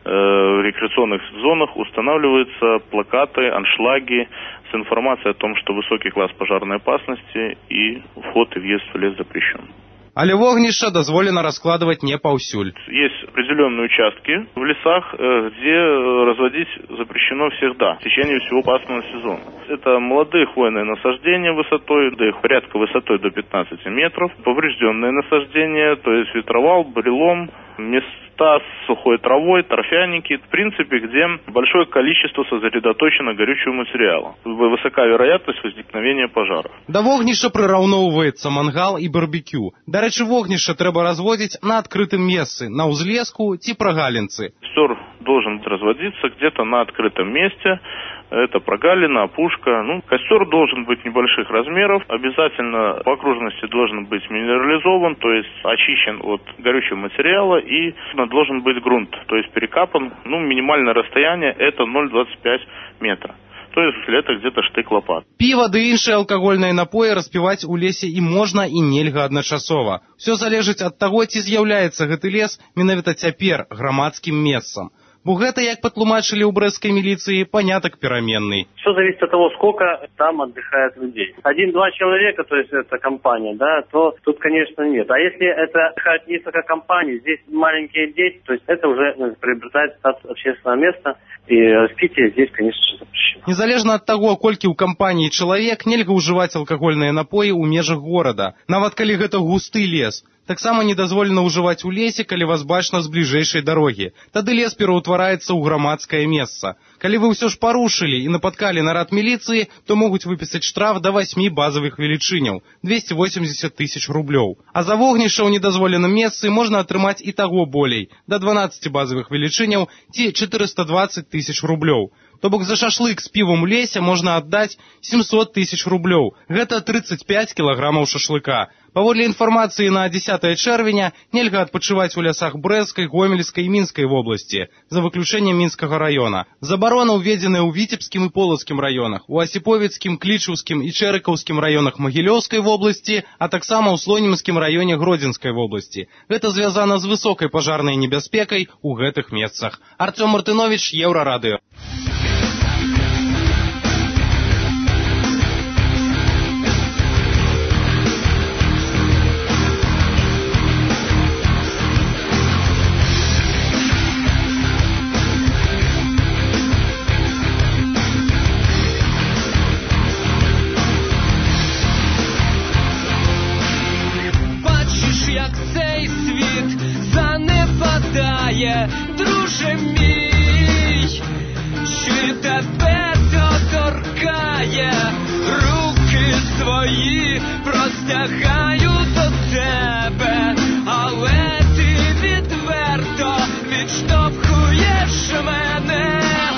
Speaker 22: в рекреационных зонах устанавливаются плакаты, аншлаги с информацией о том, что высокий класс пожарной опасности и вход и въезд в лес запрещен.
Speaker 8: Але вогнішча дазволена раскладывать не паўсюль.
Speaker 22: Есть определенные участки в лесах, где разводить запрещено всегда, в течение всего пасмурного сезона. Это молодые хвойные насаждения высотой, да их порядка высотой до 15 метров, поврежденные насаждения, то есть ветровал, бурелом, места с сухой травой, торфяники, в принципе, где большое количество сосредоточено горючего материала. Высока вероятность возникновения пожаров.
Speaker 8: Да вогнішча прыраўноўваецца мангал і барбекю. Дарэчы, вогнішча трэба разводзіць на адкрытым месцы, на ўзлеску ці прагалінцы.
Speaker 22: Костер должен разводиться где-то на открытом месте. Это прогалина, опушка. Костер должен быть небольших размеров. Обязательно по окружности должен быть минерализован, то есть очищен от горючего материала, и должен быть грунт, то есть перекапан. Минимальное расстояние это 0,25 метра. То есть это где-то штык-лопат.
Speaker 8: Піва ды іншыя алкагольныя напоі распіваць у лесе і можна, і нельга адначасова. Все залежыць ад таго, ці з'яўляецца гэты лес менавіта цяпер грамадскім месцам. Бо гэта, як патлумачылі ў брэсцкай міліцыі, панятак пераменны.
Speaker 23: Все зависит от того, сколько там отдыхает людей. 1-2 человека, то есть это компания, да, то тут, конечно, нет. А если это отдыхает несколько компаний, здесь маленькие дети, то есть это уже приобретает статус общественного места, и распитие здесь, конечно же, запрещено.
Speaker 8: Незалежна ад таго, колькі ў кампаніі чалавек, нельга ўжываць алкагольныя напоі ў межах горада. Нават калі гэта густы лес. Таксама не дазволена ўжываць у лесе, калі вас бачна з бліжэйшай дарогі. Тады лес пераўтвараецца ў грамадскае месца. Калі вы ўсё ж парушылі і напаткалі нарад міліцыі, то могуць выпісаць штраф да 8 базавых велічыняў – 280 тысяч рублёў. А за вогнішча ў недазволеным месцы можна атрымаць і таго болей – да 12 базавых велічыняў ці 420 тысяч рублёў. То бок за шашлык з півам у лесе можна аддаць 700 тысяч рублёў. Гэта 35 кілаграмаў шашлыка. Паводле інфармацыі на 10 чэрвеня нельга адпачываць у лясах Брэсцкай, Гомельскай і Мінскай вобласці, за выключэннем Мінскага раёна. Забарона ўведзеная ў Віцебскім і Полацкім раёнах, у Асіповіцкім, Клічаўскім і Чэрыкаўскім раёнах Магілёўскай вобласці, а таксама ў Слонімскім раёне Гродзенскай вобласці. Гэта звязана з высокай пажарнай небяспекай у гэтых месцах. Артём Мартынович, Еўрарадыё.
Speaker 10: Друже мій, чи тебе доторкає, руки свої простягаю до тебе, але ти відверто відштовхуєш мене.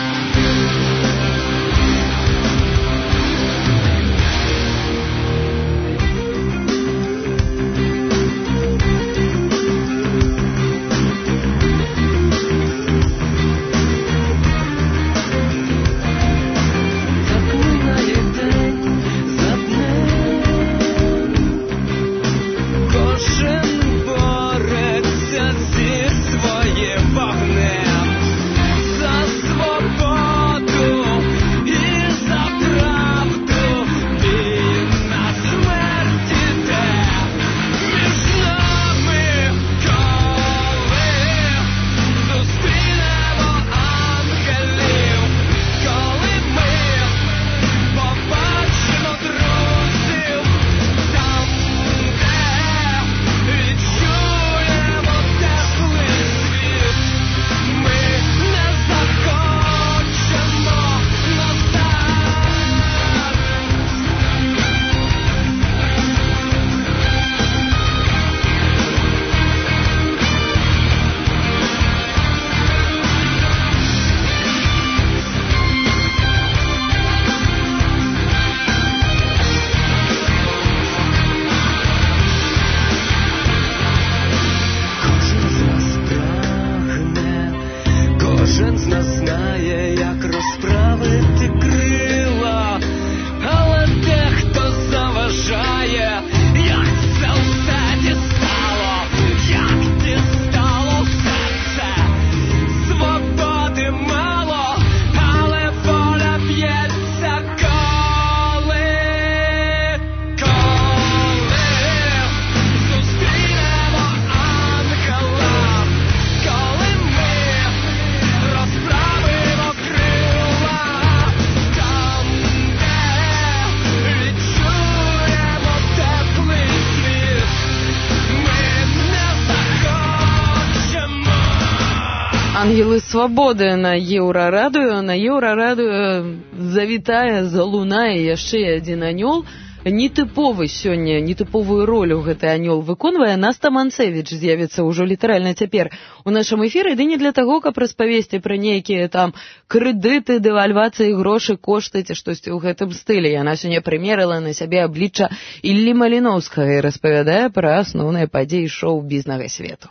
Speaker 3: Ангелы свабоды на Еўрарадыё. На Еўрарадыё завітае, залунае яшчэ адзін анёл. Нетыповы сёння, нетыповую ролю гэты анёл выконвае. Наста Манцевіч з'явіцца ўжо літаральна цяпер у нашым эфіры, ды не для таго, каб распавесці пра нейкія там крэдыты, дэвальвацыі, грошы, кошты ці штосьці ў гэтым стылі. Яна сёння прымерыла на сябе аблічча Іллі Маліноўскага і распавядае пра асноўныя падзеі шоу-бізнага свету.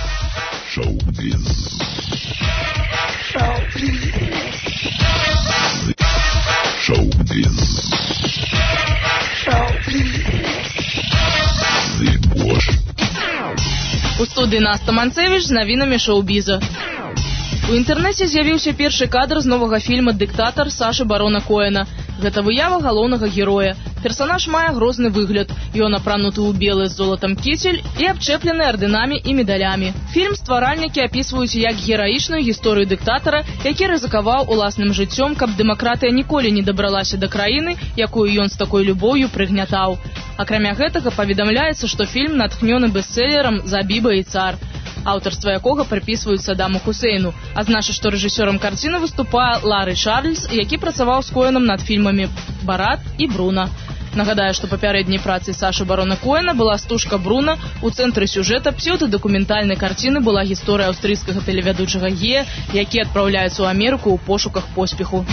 Speaker 2: Шоу-біз. Шоу-біз.
Speaker 17: У студыі Наста Манцевіч з навінамі шоу-біза. У інтэрнэце з'явіўся першы кадр з новага фільма «Дыктатар» Сашы Барона Коэна. Гэта выява галоўнага героя. Персонаж мае грозны выгляд. Ён апрануты ў белы з золатам кісель і абчэплены ардэнамі і медалямі. Фільм стваральнікі апісваюць як гераічную гісторыю дыктатара, які рызыкаваў уласным жыццём, каб дэмакратыя ніколі не дабралася да краіны, якую ён з такой любоўю прыгнятаў. Акрамя гэтага паведамляецца, што фільм натхнёны бестселерам «Забіба і цар», аўтарства якога прыпісваюць Саддаму Хусейну. А значыць, што рэжысёрам карціны выступае Лары Чарльз, які працаваў з Коэнам над фільмамі «Барат» і «Бруна». Нагадаю, што папярэдняй працай Сашы Барона Коэна была «Стужка Бруна». У цэнтры сюжэта псеўдадакументальнай карціны была гісторыя аўстрыйскага тэлевядучага гея, які адпраўляецца ў Амерыку ў пошуках поспеху.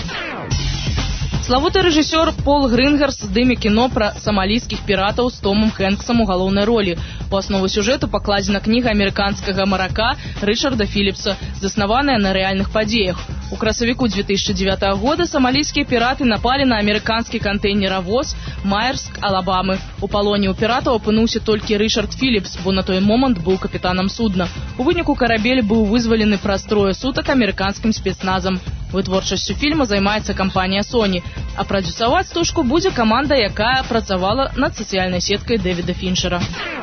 Speaker 17: Славуты рэжысёр Пол Грынгерс здыме кіно пра самалійскіх піратаў з Томом Хэнксам у галоўнай ролі. У аснову сюжэту пакладзена кніга амерыканскага марака Рычарда Філіпса, заснаваная на рэальных падзеях. У красавіку 2009 года самалійскія піраты напалі на амерыканскі кантэйнеравоз Майерск, Алабамы. У палоне ў піратаў апынуўся толькі Рычард Філіпс, бо на той момант быў капітанам судна. У выніку карабель быў вызвалены праз 3 сутак амерыканскім спецназам. Вытворчасцю фільма займаецца кампанія Sony, а прадзюсаваць стужку будзе каманда, якая працавала над сацыяльнай сеткай Дэвіда Фінчера.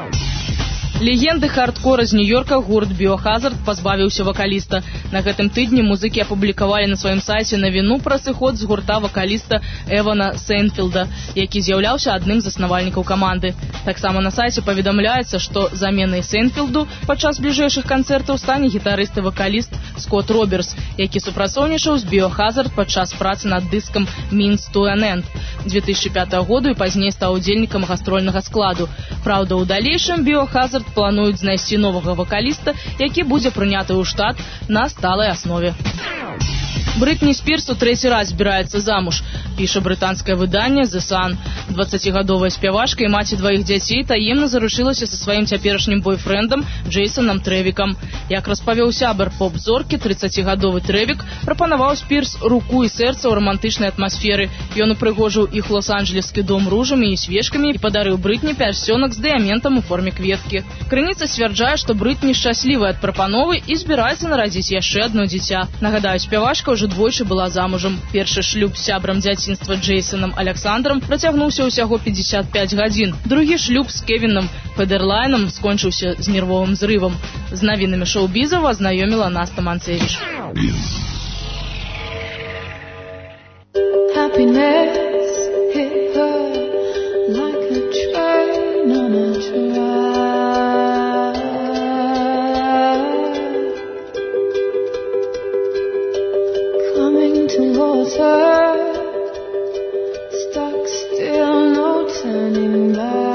Speaker 17: Легенды хардкора з Нью-Йорка гурт Biohazard пазбавіўся вакаліста. На гэтым тыдні музыкі апублікавалі на сваім сайце навіну пра сыход з гурта вакаліста Эвана Сейнфілда, які з'яўляўся адным з заснавальнікаў каманды. Таксама на сайце паведамляецца, што заменай Сейнфілду падчас бліжэйшых канцэртаў стане гітарыст і вакаліст Скотт Роберс, які супрацоўнічаў з Biohazard падчас працы над дыскам Means to an End 2005 году і пазней стаў удзельнікам гастрольнага складу. Праўда, у далейшым Biohazard плануюць знайсці новага вакаліста, які будзе прыняты ў штат на сталай аснове. Брытні Спірс у 3-й раз збіраецца замуж, піша брытанскае выданне The Sun. 20-гадовая спявачка і маці 2 дзяцей таемна зарушылася са сваім цяперашнім бойфрэндам Джейсонам Трэвікам. Як распавёў сябар поп-зоркі, 30-гадовы Трэвік прапанаваў Спірс руку і сэрца ў рамантычнай атмасферы. Ён упрыгожыў іх лос-анджелескі дом ружамі і свечкамі і падарыў Брытні пярсцёнак з дыяментам у форме кветкі. Крыніца сцвярджае, што Брытні шчаслівая ад прапановы і збіраецца нарадзіць яшчэ адно дзіця. Нагадаю, спявачка ўжо двойчы была замужам. Першы шлюб з сябрам дзяцінства Джейсонам Александрам працягнуўся ўсяго 55 гадзін. Другі шлюб з Кевінам Федерлайнам скончыўся з нервовым зрывам. З навінамі шоу-біза азнаёміла Наста Манцевіч.
Speaker 1: Stuck still, no turning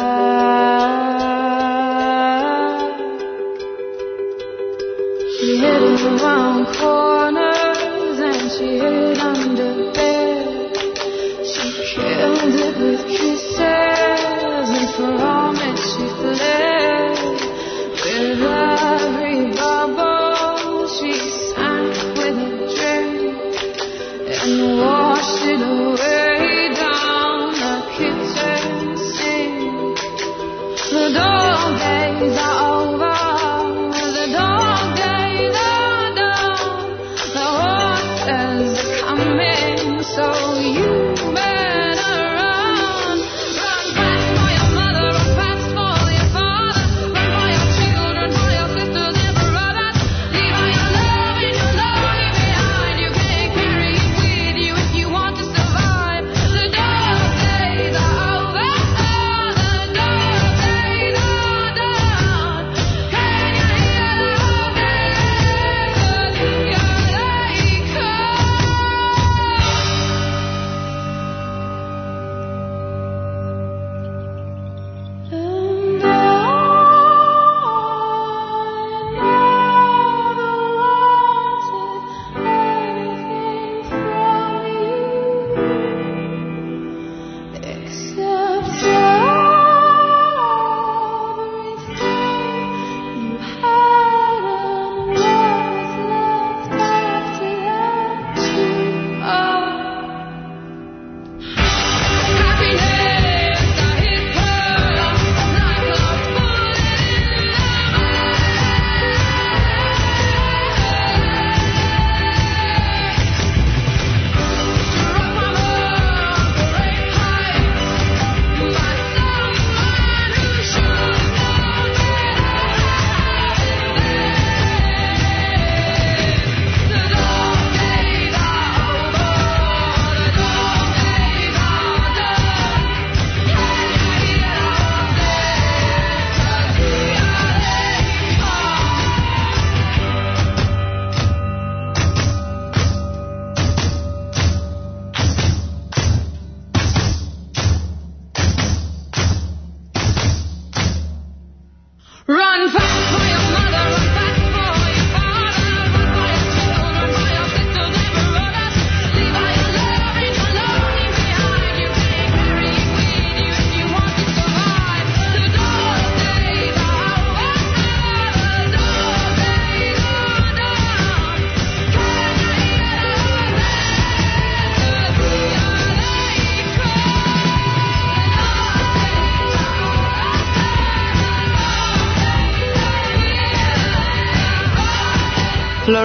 Speaker 1: back. She hid around corners and she hid under bed. She killed it with kisses and promise she fled. With every bubble she sank with a drink and washed it away down the kitchen sink. The dog days are over, the dog days are done. The horses are coming, so you better run. Run fast for your mother, run fast for your father, run for your children, for your sisters and brothers. Leave all your love and your lonely behind. You can't carry it with you.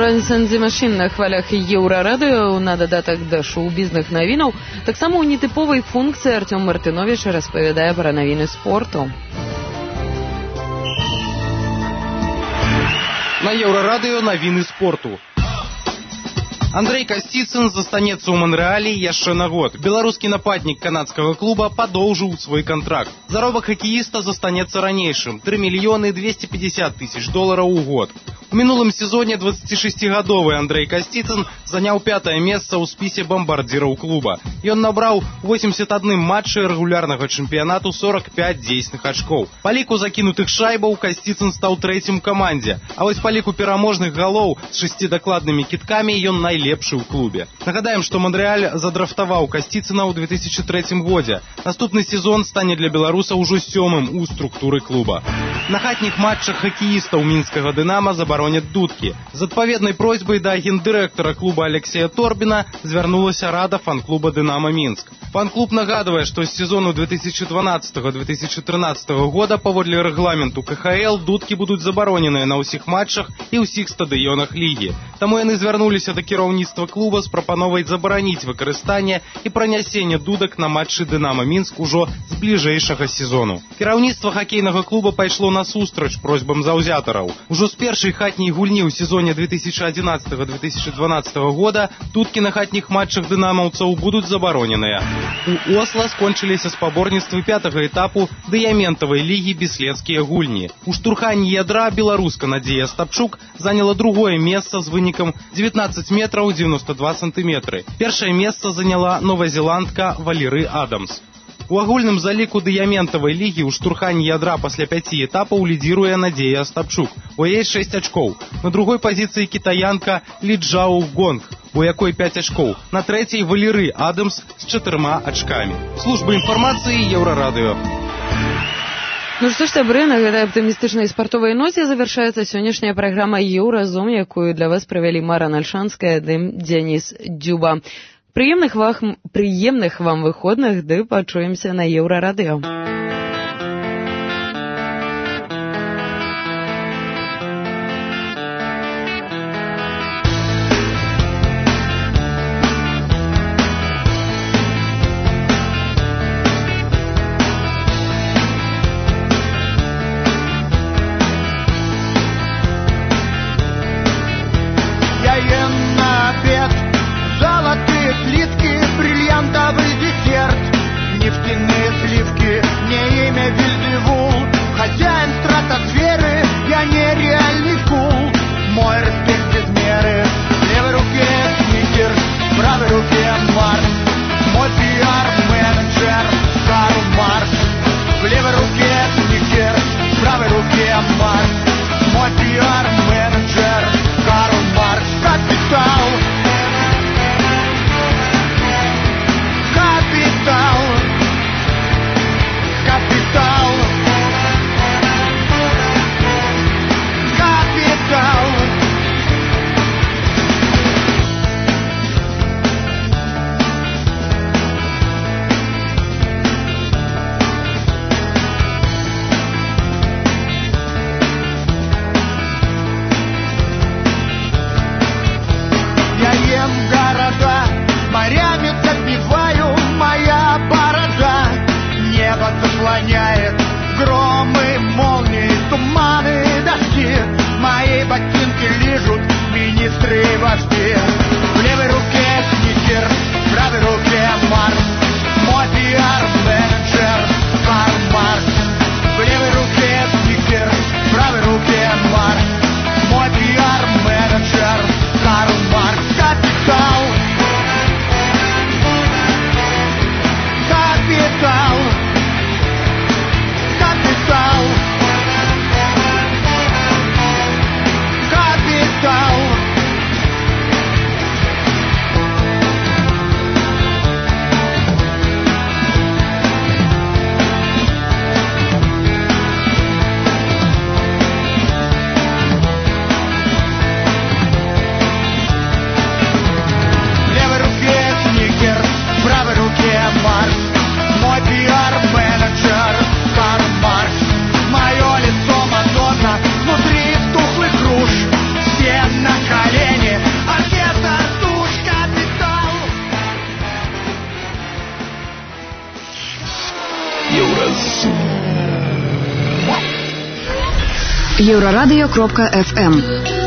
Speaker 3: Florence and the Machine на хвалях Еўрарадыё на дадатак да шоу-бізнес навінаў. Таксама ў нетыповай функцыі Артём Мартынович распавядае пра навіны спорту.
Speaker 8: На Еўрарадыё навіны спорту. Андрей Касціцын застанецца ў Манрэалі яшчэ на год. Беларускі нападнік канадскага клуба падоўжыў свой кантракт. Заробак хакеіста застанецца ранейшым – 3 мільёны 250 тысяч долараў у год. У мінулым сезоне 26-гадовы Андрей Касціцын заняў 5-е месца ў спісе бамбардзіраў клуба. Ён набраў 81 матчы рэгулярнага чэмпіянату 45 дзейсных ачкоў. Па ліку закінутых шайбаў Касціцын стаў трэцім камандзе, а вось па ліку пераможных галоў з 6 дакладнымі кідкамі ён найлепшы ў клубе. Нагадаем, што Манрэаль задрафтаваў Касціцына ў 2003 годзе. Наступны сезон стане для беларуса ўжо 7-м у структуры клуба. На хатніх матчах хакеістаў мінскага «Дынама» забаронят дудкі. З адпаведнай просьбай да гендырэктара клуба Алексея Торбіна звярнулася рада фан-клуба «Дынама Мінск». Фан-клуб нагадвае, што з сезону 2012-2013 года паводле рэгламенту КХЛ дудкі будуць забароненыя на ўсіх матчах і ўсіх стадыёнах лігі. Таму яны звярнуліся да кіраўніцтва клуба з прапановай забараніць выкарыстанне і пранясенне дудак на матчы «Дынама Мінск» ужо з бліжэйшага сезону. Кіраўніцтва хакейнага клуба пайшло насустрач просьбам заўзятараў. Ужо з першай хатняй гульні ў сезоне 2011-2012 года дудкі на хатніх матчах дынамаўцаў будуць забароненыя. У Осла скончыліся спаборніцтвы 5-го этапу дыяментавай лігі біслецкія гульні. У штурханні ядра беларуска Надзея Стапчук заняла 2-е месца з вынікам 19 метраў 92 сантыметры. Першае месца заняла новазеландка Валеры Адамс. У агульным заліку дыяментавай лігі ў штурханні ядра пасля 5 этапаў лідзіруе Надзея Стапчук. У яе 6 ачкоў. На другой пазіцыі кітаянка Ліджау Гонг, у якой 5 ачкоў. На трэцяй Валеры Адамс з 4 ачкамі. Служба інфармацыі Еўрарадыё.
Speaker 3: Ну што ж, сябры, на гэтай аптымістычнай спартовай ноце завяршаецца сённяшняя праграма «Еўразум», якую для вас правялі Мара Нальшанская ды Дзяніс Дзюба. Прыемных вам выходных, ды пачуемся на Еўрарадыё.
Speaker 10: Нефтяные сливки, не
Speaker 4: Еврорадио.FM